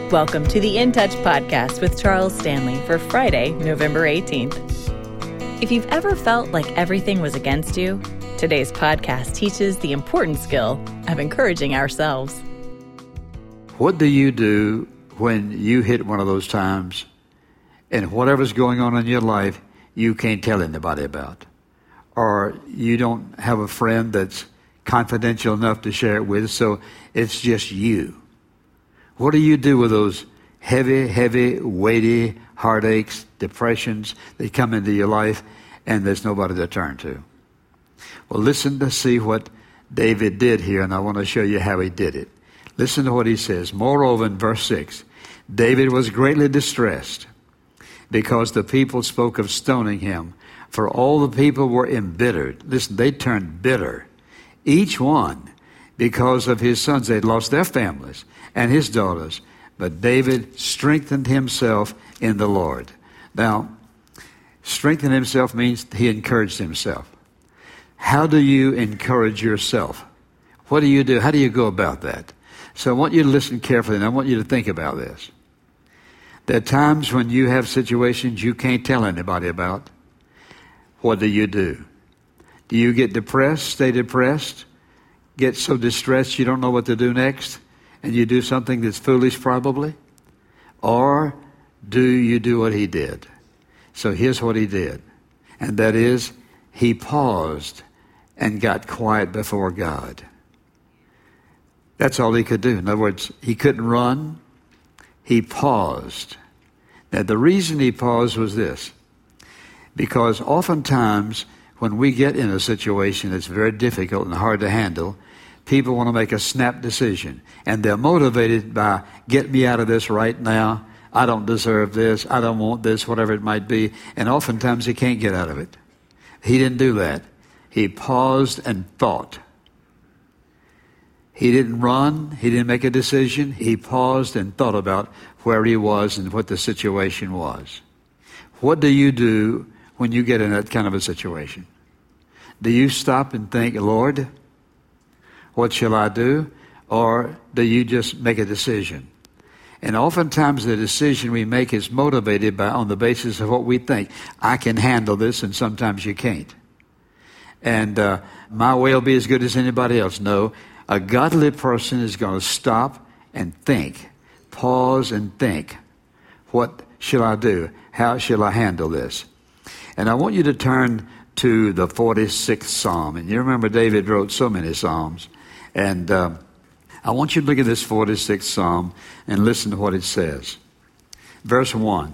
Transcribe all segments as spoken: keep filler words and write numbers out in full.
Welcome to the In Touch podcast with Charles Stanley for Friday, November eighteenth. If you've ever felt like everything was against you, today's podcast teaches the important skill of encouraging ourselves. What do you do when you hit one of those times and whatever's going on in your life you can't tell anybody about? Or you don't have a friend that's confidential enough to share it with, so it's just you. What do you do with those heavy, heavy, weighty heartaches, depressions that come into your life and there's nobody to turn to? Well, listen to see what David did here, and I want to show you how he did it. Listen to what he says. Moreover, in verse six, David was greatly distressed because the people spoke of stoning him, for all the people were embittered. Listen, they turned bitter, each one, because of his sons. They'd lost their families and his daughters. But David strengthened himself in the Lord. Now, strengthen himself means he encouraged himself. How do you encourage yourself? What do you do? How do you go about that? So I want you to listen carefully, and I want you to think about this. There are times when you have situations you can't tell anybody about. What do you do? Do you get depressed, stay depressed, get so distressed you don't know what to do next, and you do something that's foolish probably? Or do you do what he did? So here's what he did, and that is he paused and got quiet before God. That's all he could do. In other words, he couldn't run. He paused. Now, the reason he paused was this, because oftentimes when we get in a situation that's very difficult and hard to handle, people want to make a snap decision, and they're motivated by, get me out of this right now. I don't deserve this. I don't want this, whatever it might be. And oftentimes he can't get out of it. He didn't do that. He paused and thought. He didn't run. He didn't make a decision. He paused and thought about where he was and what the situation was. What do you do when you get in that kind of a situation? Do you stop and think, Lord, what shall I do? Or do you just make a decision? And oftentimes the decision we make is motivated by on the basis of what we think. I can handle this, and sometimes you can't. And uh, my way will be as good as anybody else. No, a godly person is going to stop and think, pause and think. What shall I do? How shall I handle this? And I want you to turn to the forty-sixth Psalm. And you remember David wrote so many Psalms. And uh, I want you to look at this forty-sixth Psalm and listen to what it says. Verse one,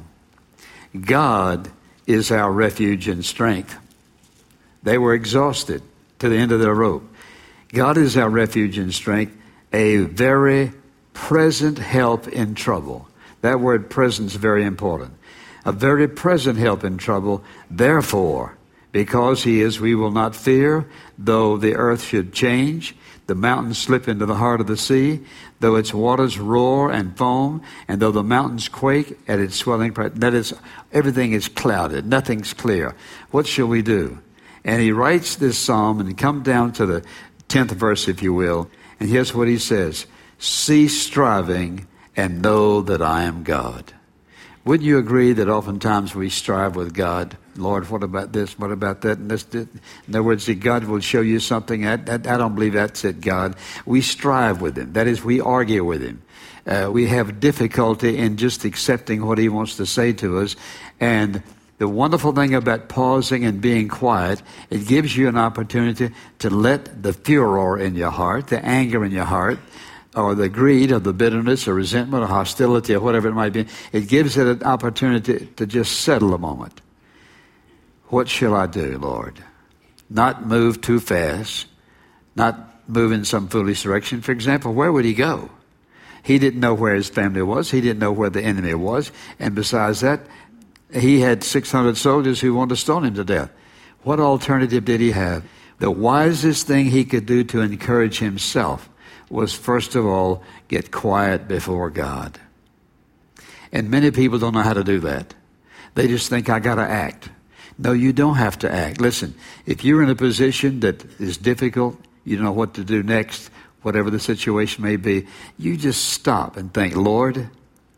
God is our refuge and strength. They were exhausted to the end of their rope. God is our refuge and strength, a very present help in trouble. That word present is very important. A very present help in trouble. Therefore, because he is, we will not fear, though the earth should change, the mountains slip into the heart of the sea, though its waters roar and foam, and though the mountains quake at its swelling. That is, everything is clouded. Nothing's clear. What shall we do? And he writes this psalm, and come down to the tenth verse, if you will, and here's what he says. Cease striving and know that I am God. Wouldn't you agree that oftentimes we strive with God? Lord, what about this? What about that? And this, this. In other words, that God will show you something. I, I, I don't believe that's it, God. We strive with him. That is, we argue with him. Uh, we have difficulty in just accepting what he wants to say to us. And the wonderful thing about pausing and being quiet, it gives you an opportunity to let the furor in your heart, the anger in your heart, or the greed or the bitterness or resentment or hostility or whatever it might be, it gives it an opportunity to just settle a moment. What shall I do, Lord? Not move too fast, not move in some foolish direction. For example, where would he go? He didn't know where his family was. He didn't know where the enemy was. And besides that, he had six hundred soldiers who wanted to stone him to death. What alternative did he have? The wisest thing he could do to encourage himself was, first of all, get quiet before God. And many people don't know how to do that. They just think, I got to act. No, you don't have to act. Listen, if you're in a position that is difficult, you don't know what to do next, whatever the situation may be, you just stop and think, Lord,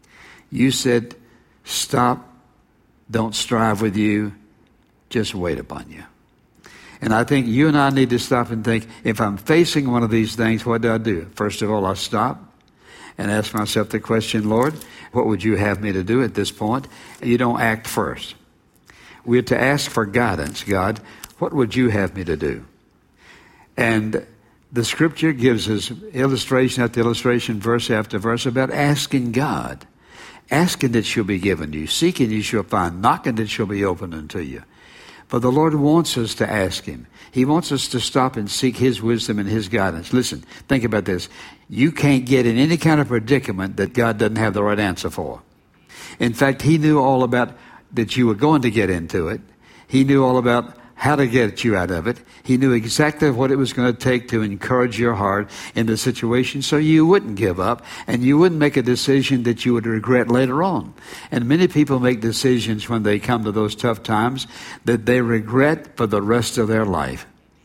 You said, stop, don't strive with you, just wait upon you. And I think you and I need to stop and think, if I'm facing one of these things, what do I do? First of all, I stop and ask myself the question, Lord, what would you have me to do at this point? You don't act first. We're to ask for guidance. God, what would you have me to do? And the scripture gives us illustration after illustration, verse after verse, about asking God. Asking that shall be given to you. Seeking you shall find. Knocking that shall be opened unto you. But the Lord wants us to ask him. He wants us to stop and seek his wisdom and his guidance. Listen, think about this. You can't get in any kind of predicament that God doesn't have the right answer for. In fact, he knew all about that you were going to get into it. He knew all about how to get you out of it. He knew exactly what it was going to take to encourage your heart in the situation so you wouldn't give up and you wouldn't make a decision that you would regret later on. And many people make decisions when they come to those tough times that they regret for the rest of their life.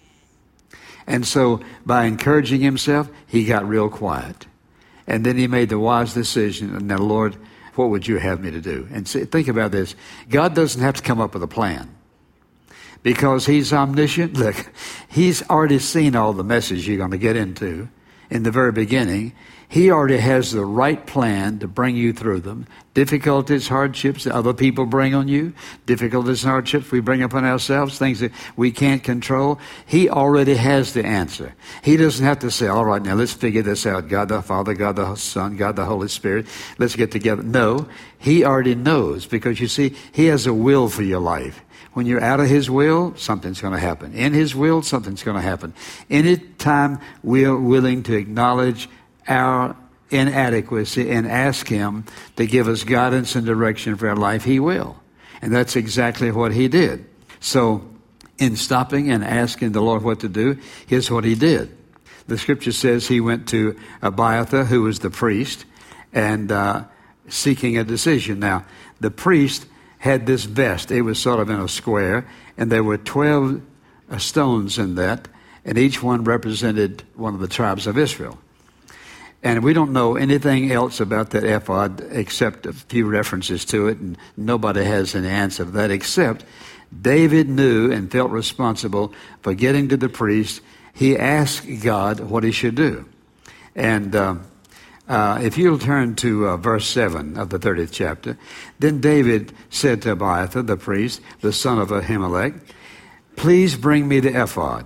And so by encouraging himself, he got real quiet. And then he made the wise decision, and now, Lord, what would you have me to do? And see, think about this. God doesn't have to come up with a plan. Because he's omniscient. Look, he's already seen all the message you're going to get into in the very beginning. He already has the right plan to bring you through them. Difficulties, hardships that other people bring on you. Difficulties and hardships we bring upon ourselves. Things that we can't control. He already has the answer. He doesn't have to say, all right, now let's figure this out. God the Father, God the Son, God the Holy Spirit. Let's get together. No, he already knows, because you see, he has a will for your life. When you're out of his will, something's going to happen. In his will, something's going to happen. Anytime we're willing to acknowledge our inadequacy and ask him to give us guidance and direction for our life, he will. And that's exactly what he did. So in stopping and asking the Lord what to do, here's what he did. The scripture says he went to Abiathar, who was the priest, and uh, seeking a decision. Now, the priest had this vest. It was sort of in a square, and there were twelve uh, stones in that, and each one represented one of the tribes of Israel. And we don't know anything else about that ephod except a few references to it, and nobody has any answer to that, except David knew and felt responsible for getting to the priest. He asked God what he should do. And uh, Uh, if you'll turn to uh, verse seven of the thirtieth chapter, then David said to Abiathar, the priest, the son of Ahimelech, please bring me the ephod.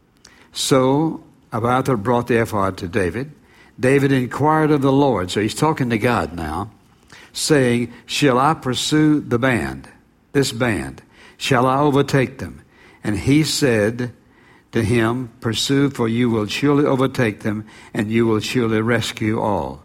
So Abiathar brought the ephod to David. David inquired of the Lord, so he's talking to God now, saying, shall I pursue the band, this band? Shall I overtake them? And he said to him, pursue, for you will surely overtake them, and you will surely rescue all.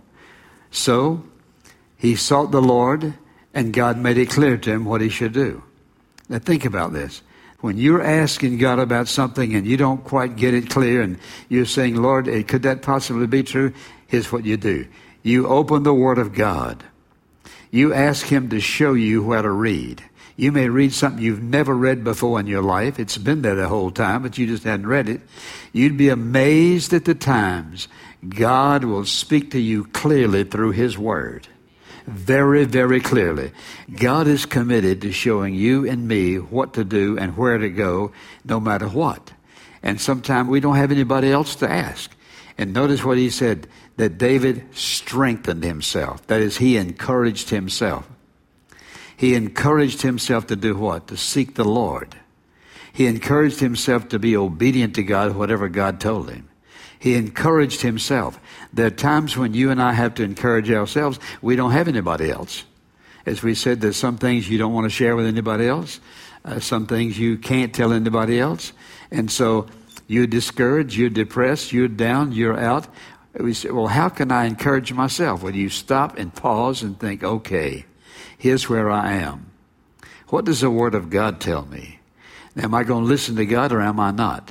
So he sought the Lord, and God made it clear to him what he should do. Now think about this. When you're asking God about something and you don't quite get it clear, and you're saying, Lord, could that possibly be true? Here's what you do. You open the Word of God. You ask him to show you how to read. You may read something you've never read before in your life. It's been there the whole time, but you just hadn't read it. You'd be amazed at the times God will speak to you clearly through his word. Very, very clearly. God is committed to showing you and me what to do and where to go, no matter what. And sometimes we don't have anybody else to ask. And notice what he said, that David strengthened himself. That is, he encouraged himself. He encouraged himself to do what? To seek the Lord. He encouraged himself to be obedient to God, whatever God told him. He encouraged himself. There are times when you and I have to encourage ourselves. We don't have anybody else. As we said, there's some things you don't want to share with anybody else. Uh, some things you can't tell anybody else. And so you're discouraged, you're depressed, you're down, you're out. We say, well, how can I encourage myself? Well, you stop and pause and think, okay, here's where I am. What does the Word of God tell me? Now, am I going to listen to God or am I not?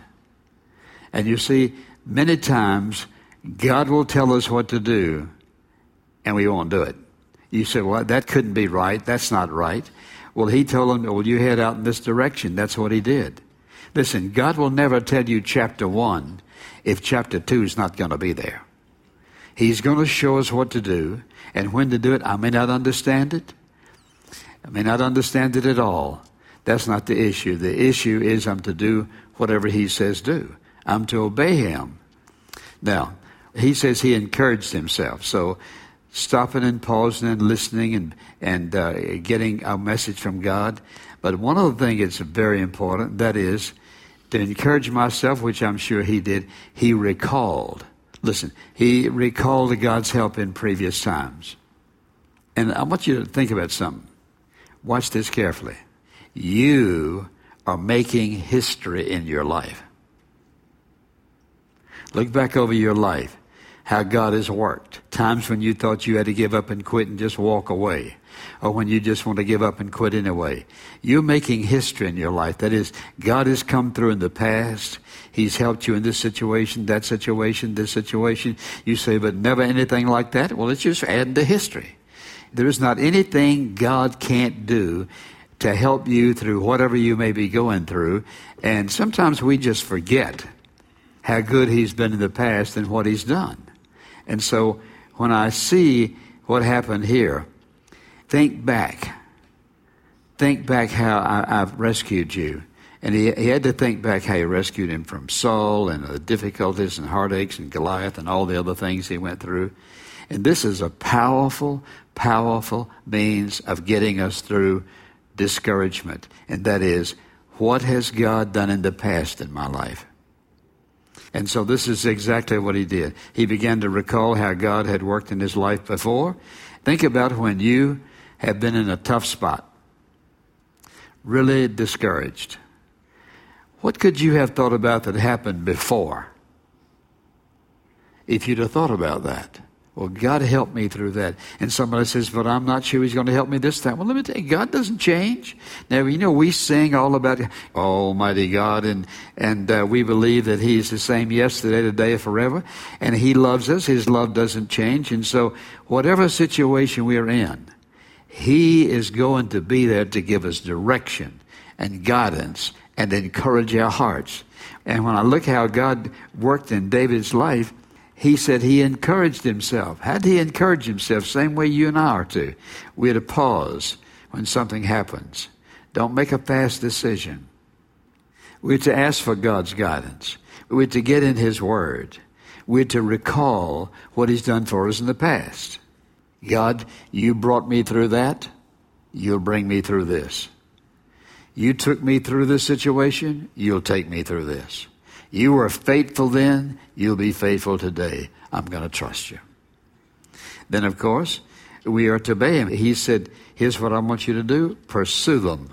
And you see, many times God will tell us what to do and we won't do it. You say, well, that couldn't be right. That's not right. Well, he told them, well, you head out in this direction. That's what he did. Listen, God will never tell you chapter one if chapter two is not going to be there. He's going to show us what to do and when to do it. I may not understand it. I may not understand it at all. That's not the issue. The issue is I'm to do whatever he says do. I'm to obey him. Now, he says he encouraged himself. So stopping and pausing and listening and, and uh, getting a message from God. But one other thing that's very important, that is to encourage myself, which I'm sure he did, he recalled. Listen, he recalled God's help in previous times. And I want you to think about something. Watch this carefully. You are making history in your life. Look back over your life, how God has worked. Times when you thought you had to give up and quit and just walk away, or when you just want to give up and quit anyway. You're making history in your life. That is, God has come through in the past. He's helped you in this situation, that situation, this situation. You say, but never anything like that. Well, it's just adding to history. There is not anything God can't do to help you through whatever you may be going through. And sometimes we just forget how good he's been in the past and what he's done. And so when I see what happened here, think back. Think back how I, I've rescued you. And he, he had to think back how he rescued him from Saul and the difficulties and heartaches and Goliath and all the other things he went through. And this is a powerful, powerful means of getting us through discouragement. And that is, what has God done in the past in my life? And so this is exactly what he did. He began to recall how God had worked in his life before. Think about when you have been in a tough spot, really discouraged. What could you have thought about that happened before? If you'd have thought about that. Well, God helped me through that. And somebody says, but I'm not sure he's going to help me this time. Well, let me tell you, God doesn't change. Now, you know, we sing all about Almighty God, and, and uh, we believe that he's the same yesterday, today, and forever. And he loves us. His love doesn't change. And so whatever situation we're in, he is going to be there to give us direction and guidance and encourage our hearts. And when I look how God worked in David's life, he said he encouraged himself. How did he encourage himself? Same way you and I are to. We're to pause when something happens. Don't make a fast decision. We're to ask for God's guidance. We're to get in his word. We're to recall what he's done for us in the past. God, you brought me through that. You'll bring me through this. You took me through this situation. You'll take me through this. You were faithful then, you'll be faithful today. I'm going to trust you. Then, of course, we are to obey him. He said, here's what I want you to do. Pursue them.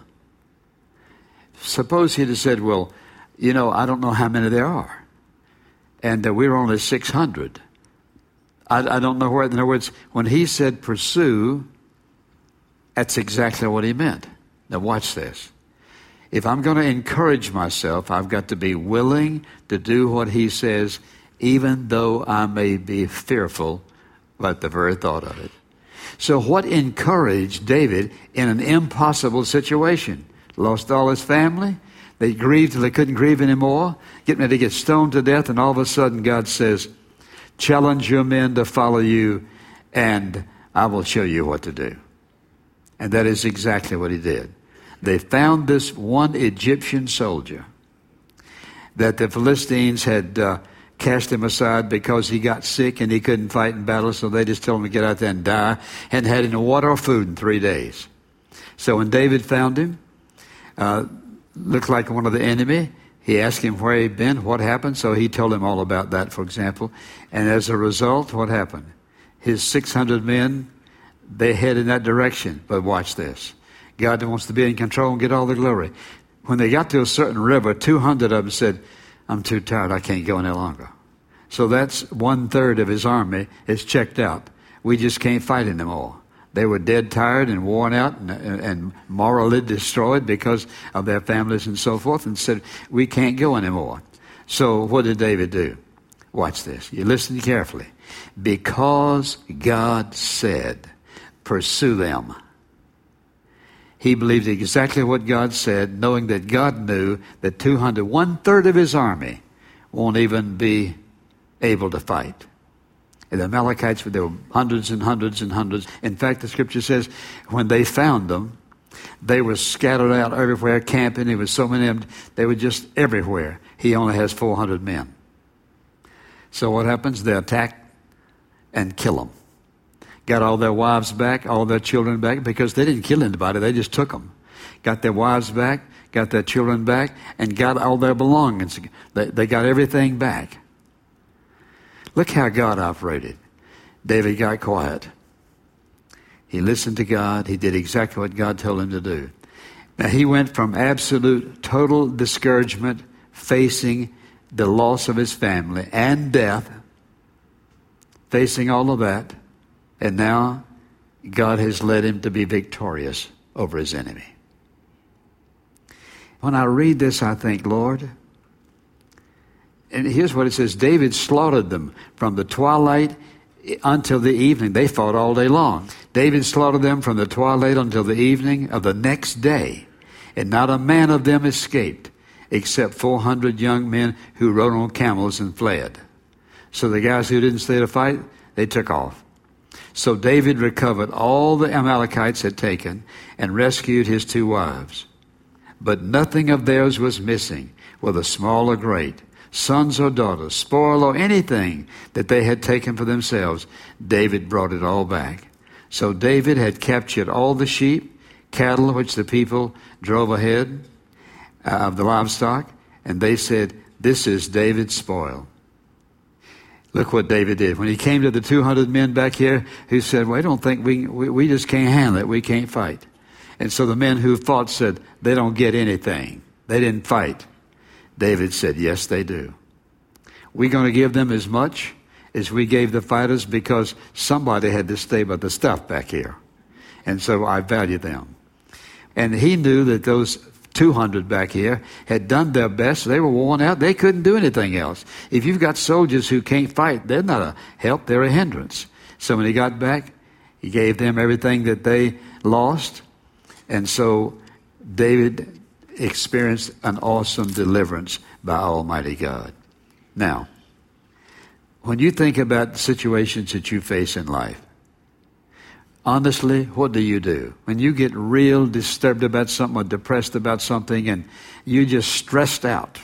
Suppose he'd have said, well, you know, I don't know how many there are. And uh, we're only six hundred. I, I don't know where. In other words, when he said pursue, that's exactly what he meant. Now watch this. If I'm going to encourage myself, I've got to be willing to do what he says, even though I may be fearful about the very thought of it. So what encouraged David in an impossible situation? Lost all his family. They grieved till they couldn't grieve anymore. Getting ready to get stoned to death. And all of a sudden God says, challenge your men to follow you, and I will show you what to do. And that is exactly what he did. They found this one Egyptian soldier that the Philistines had uh, cast him aside because he got sick and he couldn't fight in battle, so they just told him to get out there and die, and had no water or food in three days. So when David found him, uh, looked like one of the enemy, he asked him where he'd been, what happened, so he told him all about that, for example. And as a result, what happened? His six hundred men, they head in that direction. But watch this. God wants to be in control and get all the glory. When they got to a certain river, two hundred of them said, I'm too tired, I can't go any longer. So that's one third of his army is checked out. We just can't fight anymore. They were dead tired and worn out and, and morally destroyed because of their families and so forth, and said, we can't go anymore. So what did David do? Watch this. You listen carefully. Because God said, pursue them. He believed exactly what God said, knowing that God knew that two hundred, one third of his army, won't even be able to fight. And the Amalekites, there were hundreds and hundreds and hundreds. In fact, the scripture says when they found them, they were scattered out everywhere, camping. There was so many of them, they were just everywhere. He only has four hundred men. So what happens? They attack and kill them. Got all their wives back, all their children back, because they didn't kill anybody. They just took them. Got their wives back, got their children back, and got all their belongings. They, they got everything back. Look how God operated. David got quiet. He listened to God. He did exactly what God told him to do. Now, he went from absolute, total discouragement, facing the loss of his family and death, facing all of that, and now God has led him to be victorious over his enemy. When I read this, I think, Lord, and here's what it says, David slaughtered them from the twilight until the evening. They fought all day long. David slaughtered them from the twilight until the evening of the next day, and not a man of them escaped, except four hundred young men who rode on camels and fled. So the guys who didn't stay to fight, they took off. So David recovered all the Amalekites had taken and rescued his two wives. But nothing of theirs was missing, whether small or great, sons or daughters, spoil or anything that they had taken for themselves. David brought it all back. So David had captured all the sheep, cattle which the people drove ahead uh, of the livestock, and they said, "This is David's spoil." Look what David did. When he came to the two hundred men back here who said, "Well, I don't think we, we, we just can't handle it. We can't fight." And so the men who fought said, "They don't get anything. They didn't fight." David said, "Yes, they do. We're going to give them as much as we gave the fighters because somebody had to stay by the stuff back here. And so I value them." And he knew that those two hundred back here had done their best. They were worn out. They couldn't do anything else. If you've got soldiers who can't fight, they're not a help. They're a hindrance. So when he got back, he gave them everything that they lost. And so David experienced an awesome deliverance by Almighty God. Now, when you think about the situations that you face in life, honestly, what do you do? When you get real disturbed about something or depressed about something and you're just stressed out,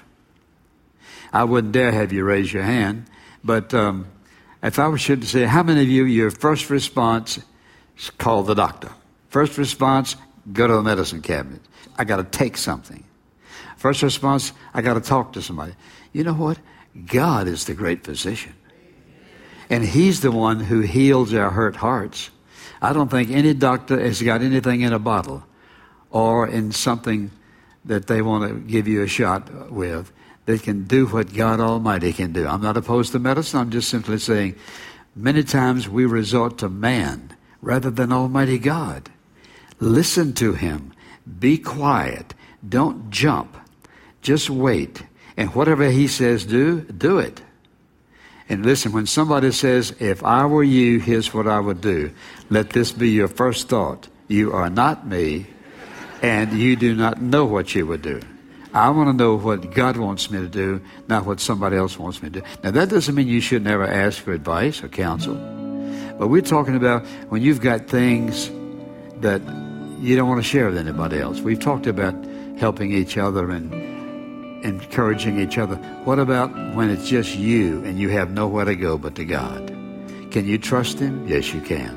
I wouldn't dare have you raise your hand, but um, if I should say, how many of you, your first response is call the doctor? First response, go to the medicine cabinet. I got to take something. First response, I got to talk to somebody. You know what? God is the great physician. And He's the one who heals our hurt hearts. I don't think any doctor has got anything in a bottle or in something that they want to give you a shot with that can do what God Almighty can do. I'm not opposed to medicine. I'm just simply saying many times we resort to man rather than Almighty God. Listen to Him. Be quiet. Don't jump. Just wait. And whatever He says do, do it. And listen, when somebody says, if I were you, here's what I would do. Let this be your first thought. You are not me, and you do not know what you would do. I want to know what God wants me to do, not what somebody else wants me to do. Now, that doesn't mean you should never ask for advice or counsel. But we're talking about when you've got things that you don't want to share with anybody else. We've talked about helping each other and encouraging each other. What about when it's just you and you have nowhere to go but to God? Can you trust Him? Yes, you can.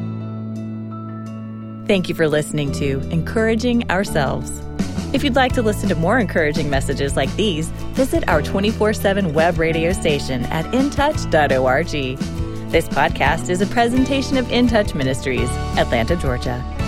Thank you for listening to Encouraging Ourselves. If you'd like to listen to more encouraging messages like these, visit our twenty-four seven web radio station at in touch dot org. This podcast is a presentation of In Touch Ministries, Atlanta, Georgia.